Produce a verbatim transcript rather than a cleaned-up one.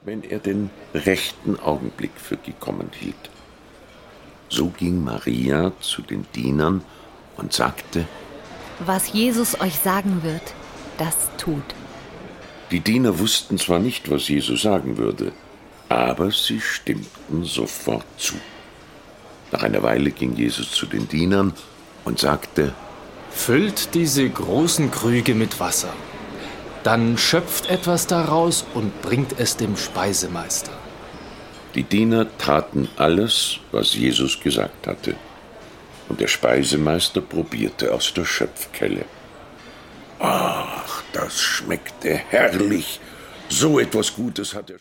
wenn er den rechten Augenblick für gekommen hielt. So ging Maria zu den Dienern und sagte: Was Jesus euch sagen wird, das tut. Die Diener wussten zwar nicht, was Jesus sagen würde, aber sie stimmten sofort zu. Nach einer Weile ging Jesus zu den Dienern und sagte: Füllt diese großen Krüge mit Wasser. Dann schöpft etwas daraus und bringt es dem Speisemeister. Die Diener taten alles, was Jesus gesagt hatte. Und der Speisemeister probierte aus der Schöpfkelle. Ach, das schmeckte herrlich. So etwas Gutes hat er